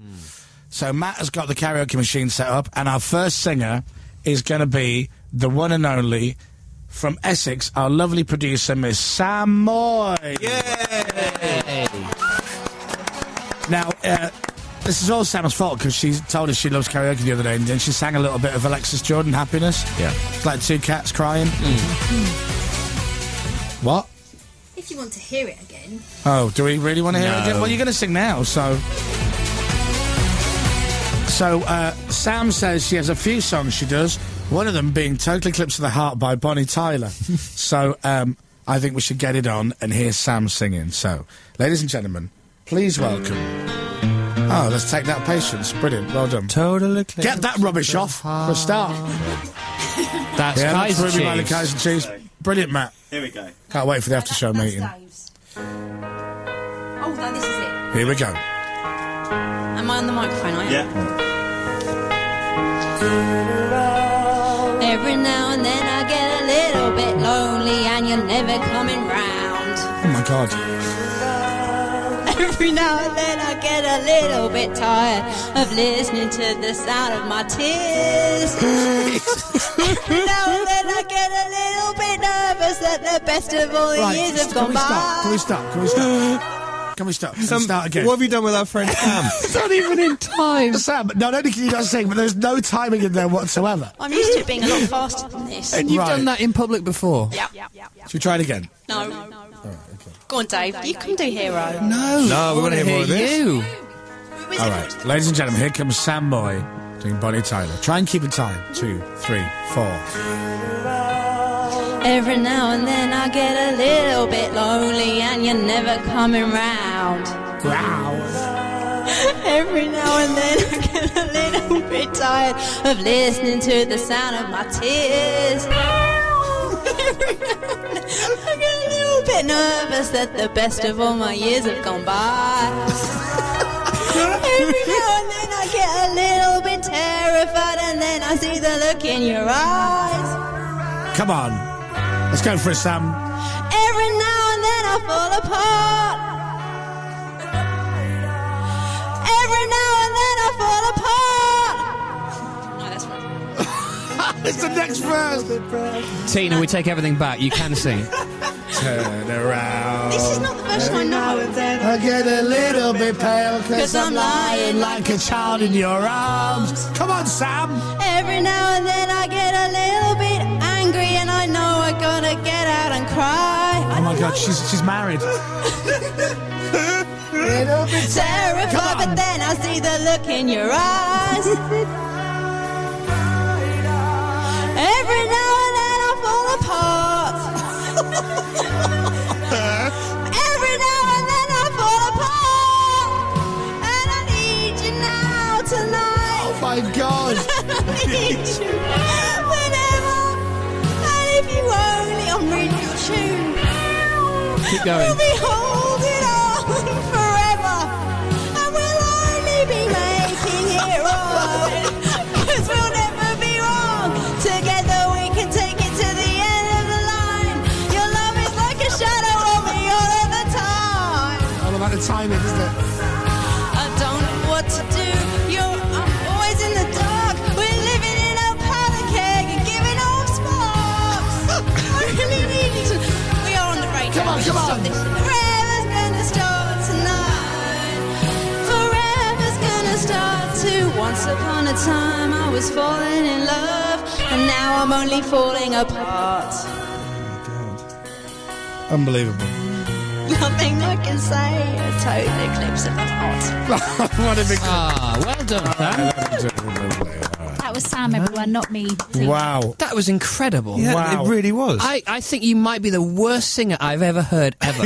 So Matt has got the karaoke machine set up, and our first singer is going to be the one and only, from Essex, our lovely producer, Miss Sam Moy. Yay! Now, this is all Sam's fault, because she told us she loves karaoke the other day, and then she sang a little bit of Alexis Jordan, Happiness. Yeah. It's like two cats crying. What? If you want to hear it again. Oh, do we really want to hear it again? Well, you're going to sing now, so... So, Sam says she has a few songs she does, one of them being Total Eclipse of the Heart by Bonnie Tyler. So, I think we should get it on and hear Sam singing. So, ladies and gentlemen, please welcome... Oh, let's take that patience. Brilliant, well done. Total Eclipse. Get that rubbish off for a start. That's Kaiser Ruby by the Chiefs. Kaiser Chiefs. Brilliant, Matt. Here we go. Can't wait for the after show meeting. Oh, no, this is it. Here we go. Am I on the microphone? I am. Yeah. Every now and then I get a little bit lonely and you're never coming round. Oh, my God. Every now and then I get a little bit tired of listening to the sound of my tears. Every now and then I get a little bit nervous that the best of all the years have gone by. Can we stop? Can we stop? Can we stop? Can we start again? What have you done with our friend Sam? It's not even in time. Sam, not only can you not sing, but there's no timing in there whatsoever. I'm used to it being a lot faster than this. And you've Right. done that in public before. Yeah. Should we try it again? No. Go on, Dave. You can do Hero. No, we wanna hear more of this. You. All right. Ladies and gentlemen, here comes Sam Moy doing Bonnie Tyler. Try and keep in time. 2, 3, 4. Every now and then I get a little bit lonely and you're never coming round. Every now and then I get a little bit tired of listening to the sound of my tears. Every now and then I get a little bit nervous that the best of all my years have gone by. Every now and then I get a little bit terrified and then I see the look in your eyes. Come on. Let's go for it, Sam. Every now and then I fall apart. Every now and then I fall apart. No, that's right. It's the next verse. Tina, we take everything back. You can sing. Turn around. This is not the version I know. I get a little bit pale because I'm lying like a child in your arms. Come on, Sam. Every now and then I get a little bit angry and I know I gotta get out and cry. Oh my God, she's married. Little bit Terrified, but then I see the look in your eyes. Every now and then I fall apart. Every now and then I fall apart. And I need you now tonight. Oh my God. I need you whenever. And if you only, I'm reading your tune. Keep going. We'll be holding on forever. And we'll only be making it right. 'Cause we'll never be wrong. Together we can take it to the end of the line. Your love is like a shadow on me all of the time. All about the timing, isn't it? I don't know what to do. I'm always in the dark. We're living in a powder keg and giving off sparks. I really need you to. We are on the radio. Come on, We should come stop on. this. Forever's gonna start tonight. Forever's gonna start to. Once upon a time I was falling in love, and now I'm only falling apart. Unbelievable. Nothing I can say. A total eclipse of the heart. What a big... Well done, Sam. That was Sam, everyone, not me. Wow. That was incredible. Yeah, Wow. it really was. I think you might be the worst singer I've ever heard, ever.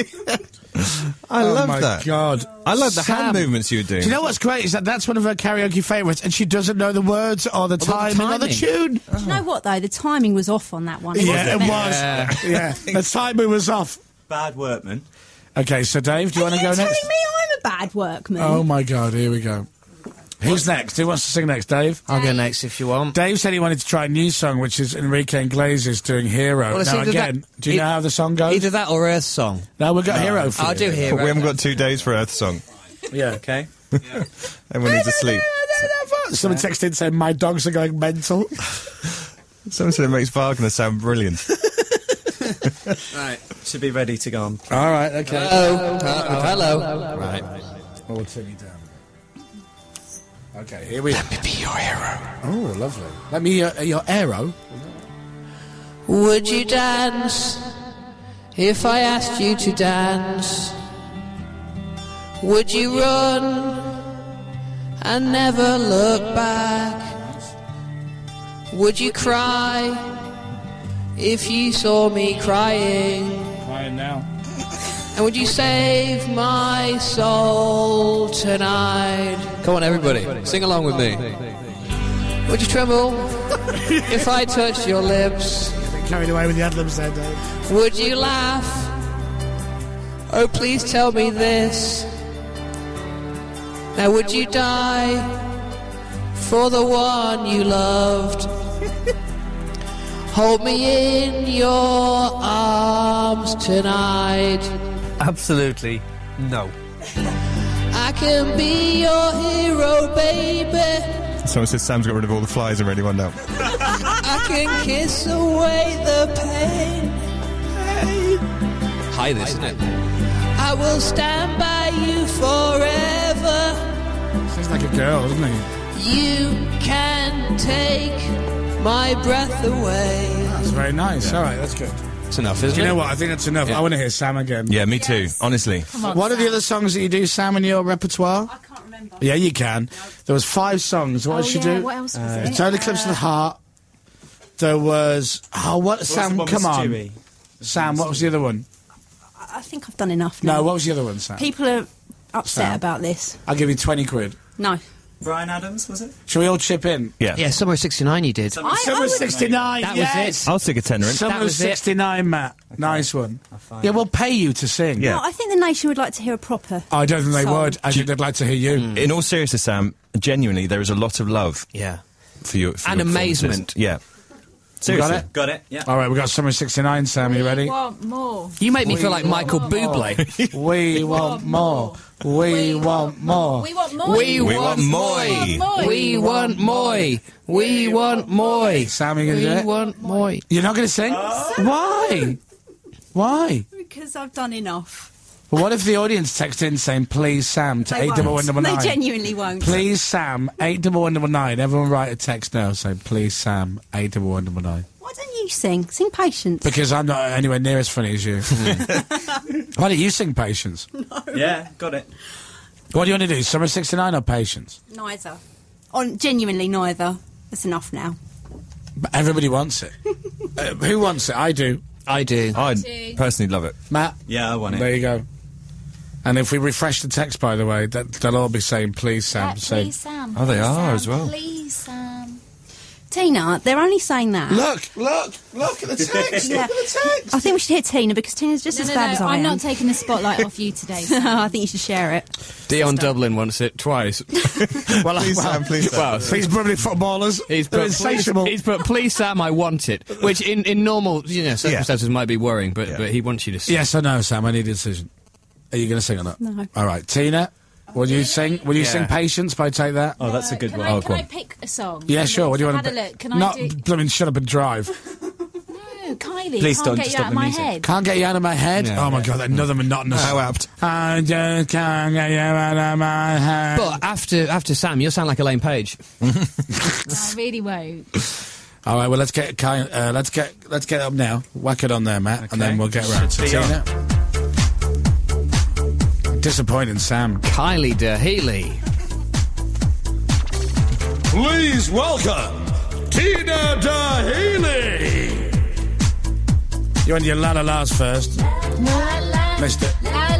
I love my that. God. I love the Sam. hand movements you were doing. Do you know what's great is that's one of her karaoke favourites, and she doesn't know the words or the timing or the timing. tune. Do you know what, though? The timing was off on that one. Yeah, it wasn't was. Yeah, the timing was off. Bad workman. Okay, so Dave, do you want to go Are you telling next? me I'm a bad workman? Oh my God, here we go. Who's next? Who wants to sing next, Dave? I'll go next if you want. Dave said he wanted to try a new song, which is Enrique Iglesias doing Hero. Well, it's now either again, that- do you know how the song goes? Either that or Earth Song. No, we've got Hero for I'll you. do Hero. We haven't got 2 days for Earth Song. Yeah. Okay. Everyone needs to sleep. Someone texted in saying, my dogs are going mental. Someone said it makes Wagner sound brilliant. Right, should be ready to go on. All right, okay. Hello. Right. We'll turn you down. Okay, here we are. Let me be your hero. Oh, lovely. Let me your arrow. Would you dance if I asked you to dance? Would you run and never look back? Would you cry if you saw me crying? Crying now. And would you save my soul tonight? Come on, everybody, sing along with me. Would you tremble if I touched your lips? Carried away with the ad-libs there, Dave. Would you laugh? Oh, please tell me this. Now, would you die for the one you loved? Hold me in your arms tonight. Absolutely no. I can be your hero, baby. Someone says Sam's got rid of all the flies already. One down. I can kiss away the pain. Hi, this, isn't it? I will stand by you forever. Sounds like a girl, doesn't he? You can take my breath away. That's very nice. All right, that's good. It's enough, isn't Do it? you know what? I think that's enough. Yeah. I want to hear Sam again. Yeah, me too. Honestly. What are the other songs that you do, Sam, in your repertoire? I can't remember. Yeah, you can. There was 5 songs. What did she do? What else was it? Total Eclipse of the Heart. There was... Oh, what? Sam, come on. Sam, what was the other one? I think I've done enough now. No, what was the other one, Sam? People are upset Sam. about this. I'll give you 20 quid. No. Brian Adams, was it? Shall we all chip in? Yeah. Yeah, Summer of 69 you did. Summer 69, That was yes! it. I'll stick a tenner in. Summer was it. 69, Matt. Nice one. find Yeah, we'll pay you to sing. Yeah. No, I think the nation would like to hear a proper. I don't think they song. would. I think they'd like to hear you. In all seriousness, Sam, genuinely, there is a lot of love Yeah. for you. For And your performances. amazement. Yeah. You Seriously. got it? Got it, yeah. All right, we got Summer 69, Sam. You ready? Want more. You make me feel like Michael Bublé. We want more. We want more. We want more. We want more. We want more. We want more. Sam, you We going to do it? want more. You're not going to sing? Why? Why? Because I've done enough. Well, what if the audience text in saying, please, Sam, to They won't. 81199? They genuinely won't. Please, Sam, 81199. Everyone write a text now saying, please, Sam, 81199. Why don't you sing? Sing Patience. Because I'm not anywhere near as funny as you. Why don't you sing Patience? Yeah, got it. What do you want to do, Summer 69 or Patience? Neither. Genuinely neither. That's enough now. But everybody wants it. Who wants it? I do. I do. I personally love it. Matt? Yeah, I want There it. you go. And if we refresh the text, by the way, they'll all be saying, please, Sam. say, Please, Sam. Oh, they Please, are Sam. as well. Please, Sam. Tina, they're only saying that. look at the text. Yeah. Look at the text. I think we should hear Tina because Tina's just as bad as I I'm am. not taking the spotlight off you today. Sam. I think you should share it. Dion Dublin wants it twice. well, Please, Sam, please, Sam. Well, These probably footballers. He's They're put, insatiable. he's put, please, Sam, I want it. Which in normal circumstances might be worrying, but he wants you to sing. Yes or no, Sam? I need a decision. Are you going to sing or not? No. All right, Tina, will you sing? Will you sing Patience by Take That? Oh, that's a good Can one. I, go can I on. pick a song? Yeah, sure. What do you want Had to a look. Can I Not do... blooming shut up and drive. No, Kylie, Please can't don't get you stop out of the my music. head. Can't get you out of my head? Yeah. Oh, my God, another monotonous... How apt. I just can't get you out of my head. But after Sam, you'll sound like Elaine Page. No, I really won't. All right, well, let's get up now. Whack it on there, Matt, and then we'll get round to Be on. Tina. Disappointing, Sam. Kylie DeHealy. Please welcome Tina DeHealy. You want your la la la's first, Mister.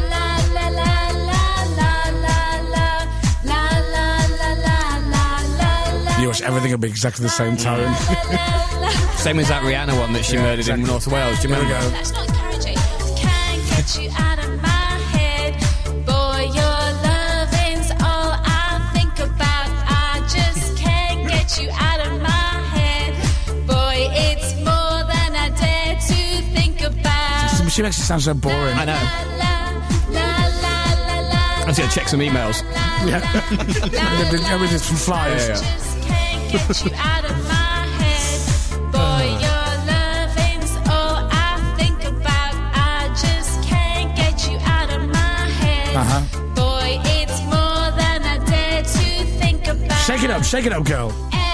You watch everything will be exactly the same tone. Same as that Rihanna one that she murdered in North Wales. Do you There we remember? go. That's not encouraging. Can't get you out of my head. Boy, your loving's all I think about. I just can't get you out of my head. Boy, it's more than I dare to think about. She makes it sound so boring. I know. I'm going to check some emails. Yeah. With some flyers. Yeah. Just can't get you out of my head. Boy, your loving's all I think about. I just can't get you out of my head. Boy, it's more than I dare to think about. Shake it up, girl.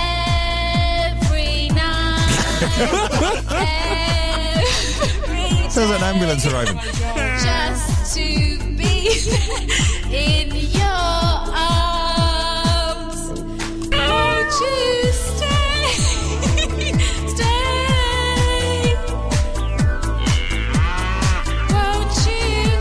Every night. Every Sounds like an ambulance arriving. just to be in your arms. Won't you stay? Stay. Won't you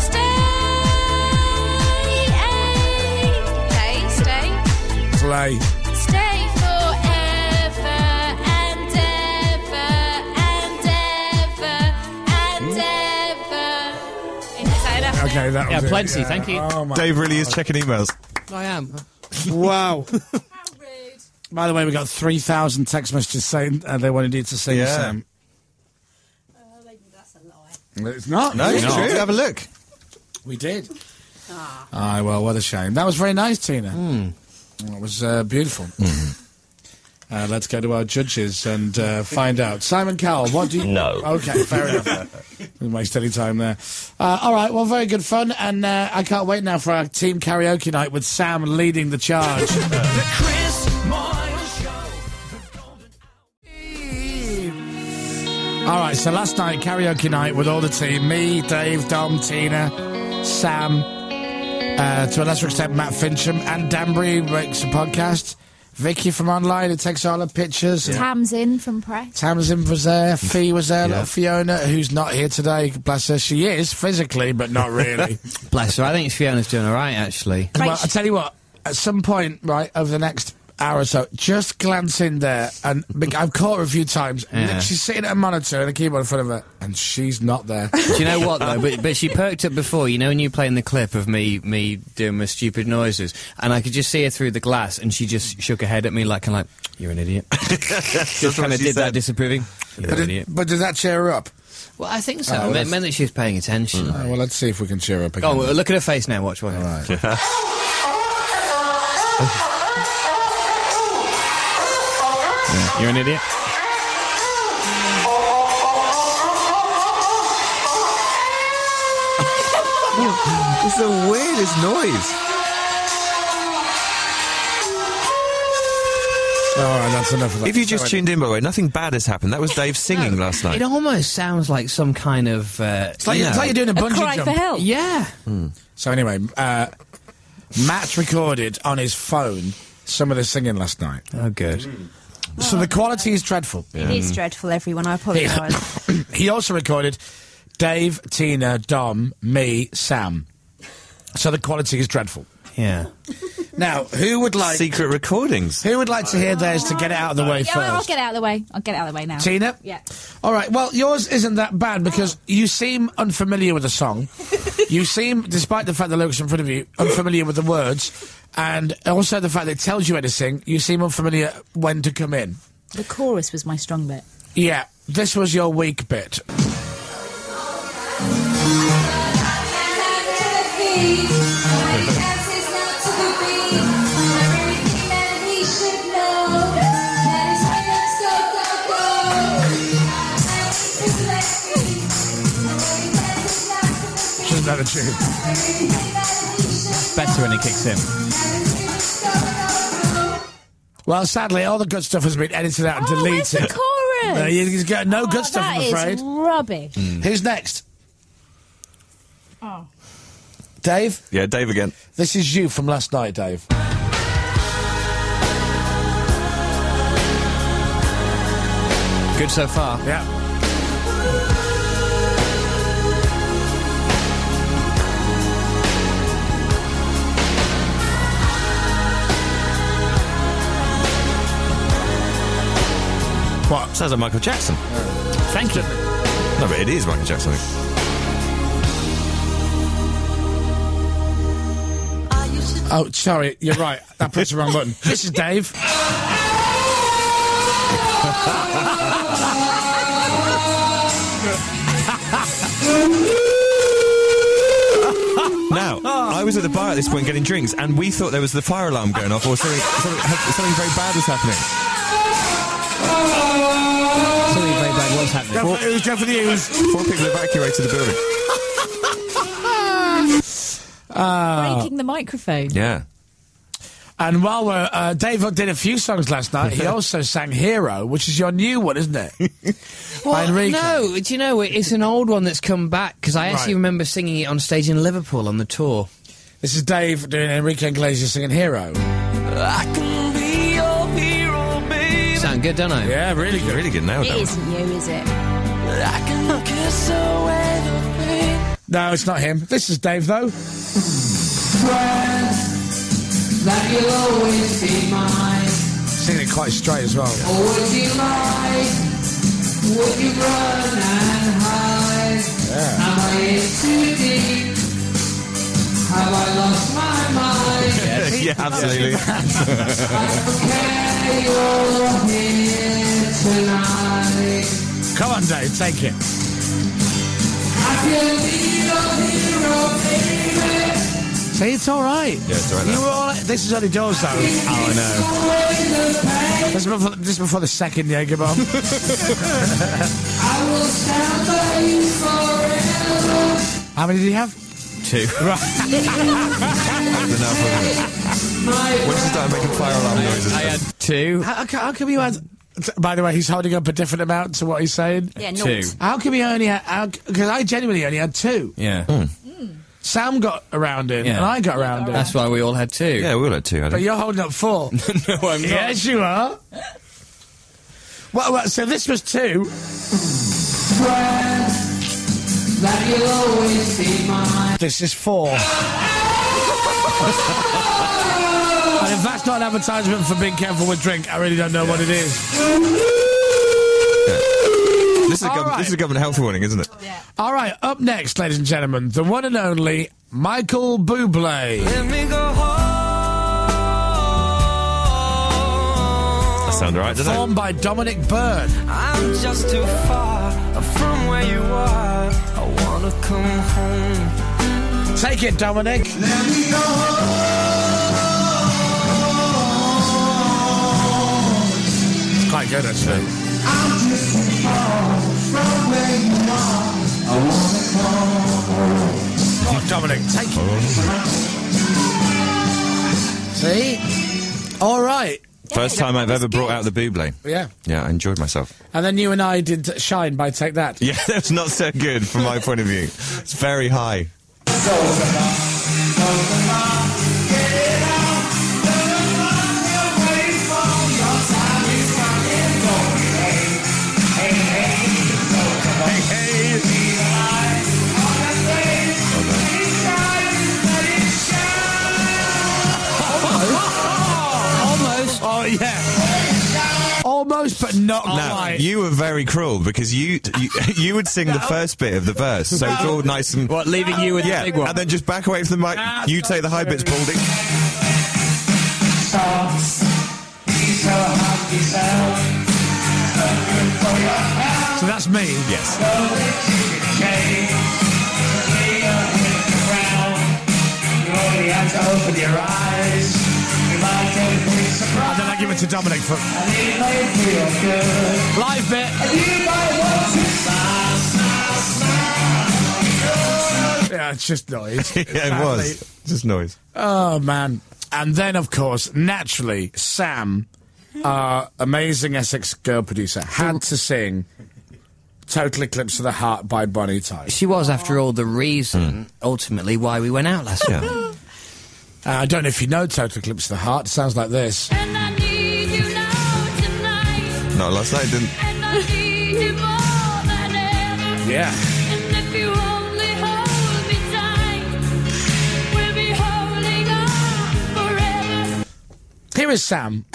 stay? Stay. Play. Stay forever and ever and ever and ever. Is that enough? Okay, that was Yeah, it. plenty, thank you. Oh, my. Dave really is checking emails. I am. Wow. How rude. By the way, we got 3,000 text messages saying they wanted you to sing Yeah. Sam. That's a lie. It's not. No, it's not. true. Have a look. We did. Well, what a shame. That was very nice, Tina. That was beautiful. Let's go to our judges and find out. Simon Cowell, what do you... No. Okay, fair enough. Didn't waste any time there. All right, well, very good fun, and I can't wait now for our team karaoke night with Sam leading the charge. The Chris Moyle Show. All right, so last night, karaoke night with all the team. Me, Dave, Dom, Tina, Sam, to a lesser extent, Matt Fincham, and Danbury makes a podcast. Vicky from online who takes all the pictures. Tamsin from press. Tamsin was there. Fee was there. Yeah. Little Fiona, who's not here today. Bless her. She is, physically, but not really. Bless her. I think Fiona's doing all right, actually. Well, I tell you what, at some point, right, over the next hour or so, just glance in there, and I've caught her a few times. Yeah. She's sitting at a monitor and a keyboard in front of her, and she's not there. Do you know what, though? But she perked up before, you know, when you were playing the clip of me doing my stupid noises, and I could just see her through the glass, and she just shook her head at me like, you're an idiot. Just kind of did that disapproving. You're an idiot. But did that cheer her up? Well, I think so. Oh, It that's- meant that she was paying attention. Well, let's see if we can cheer her up again. Oh, well, look at her face now. Watch. All right. You're an idiot. It's the weirdest noise. All right, that's enough of that. If you just tuned in, by the way, nothing bad has happened. That was Dave singing last night. It almost sounds like some kind of... It's like you're doing a bungee Cry jump. for help. Yeah. So anyway, Matt recorded on his phone some of the singing last night. Oh, good. So the quality is dreadful. It is dreadful, everyone. I apologise. He also recorded Dave, Tina, Dom, me, Sam. So the quality is dreadful. Yeah. Now, who would like Secret recordings. to hear theirs to get it out of the way Yeah, I'll first? get it out of the way. I'll get it out of the way now. Tina? Yeah. All right, well, yours isn't that bad because you seem unfamiliar with the song. You seem, despite the fact the lyrics are in front of you, unfamiliar with the words. And also the fact that it tells you anything, you seem unfamiliar when to come in. The chorus was my strong bit. Yeah, this was your weak bit. Just another tune. Better when he kicks in. Well, sadly, all the good stuff has been edited out and Oh, where's deleted. the chorus? He's got no good stuff, That I'm is afraid. rubbish. Who's next? Oh. Dave? Yeah, Dave again. This is you from last night, Dave. Good so far. Yeah. What? Sounds like Michael Jackson. Thank you. No, but it is Michael Jackson. Oh, sorry, you're right. That puts the wrong button. This is Dave. Now, I I was at the bar at this point getting drinks, and we thought there was the fire alarm going off, or something very bad was happening. Something very bad was happening. Go for the news. 4 people evacuated the building. Breaking the microphone. Yeah. And while we're... Dave did a few songs last night. He also sang Hero, which is your new one, isn't it? By Enrique. No, do you know, it's an old one that's come back, because I actually Right. remember singing it on stage in Liverpool on the tour. This is Dave doing Enrique Iglesias singing Hero. I can be your hero, baby. Sound good, don't I? Yeah, really good. Really good. Nailed It that one. isn't you, is it? I can kiss away the pain. No, it's not him. This is Dave, though. That you'll always be mine. Singing it quite straight as well. Or would you lie? Would you run and hide? Am I in too deep? Have I lost my mind? Yeah, absolutely. I don't care, you're here tonight. Come on, Dave, take it. I can be your hero, baby. See, it's all right. Yeah, it's all right You now. were all right. This is only doors, though. Oh, I know. This is before the second Jaeger bomb. I will stand by you forever. How many did he have? 2. Right. That's enough, wasn't it? Once you started making fire alarm noises. I had 2. How come you had... By the way, he's holding up a different amount to what he's saying. Yeah, 2. naught. How come he only had... Because I genuinely only had 2. Yeah. Sam got around in, Yeah. and I got around in. That's why we all had 2. Yeah, we all had 2, I But think. you're holding up 4. No, I'm not. Yes, you are. Well, so this was 2. That you'll always be mine. This is 4. And if that's not an advertisement for being careful with drink, I really don't know what it is. This is a government health warning, isn't it? All right, up next, ladies and gentlemen, the one and only Michael Bublé. Let me go home. That sounds right, doesn't it? Performed by Dominic Byrne. I'm just too far from where you are. I wanna come home. Take it, Dominic. Let me go It's quite good, actually. I'm just too far from where you are. I wanna come home. Oh, Dominic, take it. See? All right. First time I've ever brought out the Bublé. Yeah. Yeah, I enjoyed myself. And then you and I did Shine by Take That. Yeah, that's not so good from my point of view. It's very high. Almost. Oh, yeah. Almost, but not Now, quite. you were very cruel because you would sing the first bit of the verse, so it's all nice and... What, leaving you with Yeah, the big one? and then just back away from the mic. You take the high bits, Baldy. So that's me. Yes. And then I give it to Dominic for live bit. Yeah, it's just noise. Yeah, it was. Just noise. Oh, man. And then, of course, naturally, Sam, our amazing Essex girl producer, had to sing Total Eclipse of the Heart by Bonnie Tyler. She was, after all, the reason, ultimately, why we went out last night. Yeah. I don't know if you know Total Eclipse of the Heart. It sounds like this. And I need you now tonight. No, last night didn't. And I need you more than ever. Yeah. And if you only hold me tight, we'll be holding on forever. Here is Sam.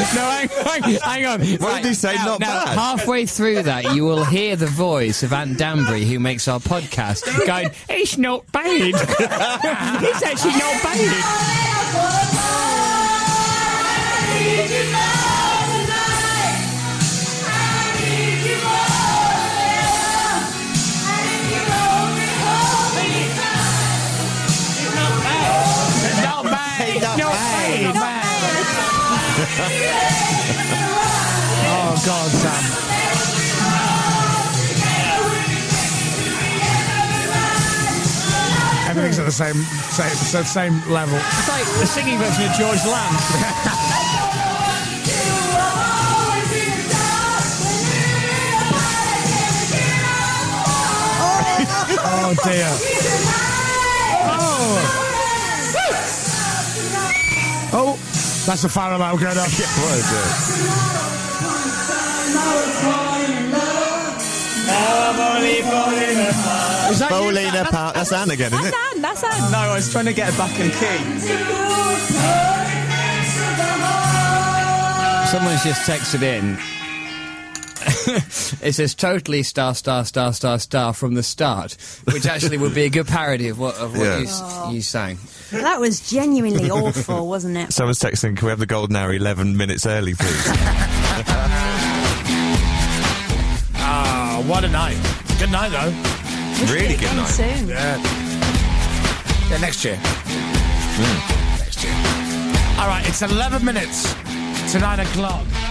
hang on. What did he say? Not now, bad. halfway through that, you will hear the voice of Ant Danbury, who makes our podcast, going, "It's not bad. It's actually not bad." Oh, God, Sam. Everything's at the same level. It's like the singing version of George Lamb. Oh, dear. Oh, that's the fire alarm going off. What is it? Is that Paulina Pout. That's Anne again, isn't it? That's Anne. No, I was trying to get it back in key. Someone's just texted in. It says totally star from the start, which actually would be a good parody of what you sang. That was genuinely awful, wasn't it? Someone's texting, can we have the golden hour 11 minutes early, please? Ah, what a night. Good night, though. Really good night. Soon. Yeah, next year. Next year. All right, it's 11 minutes to 9 o'clock.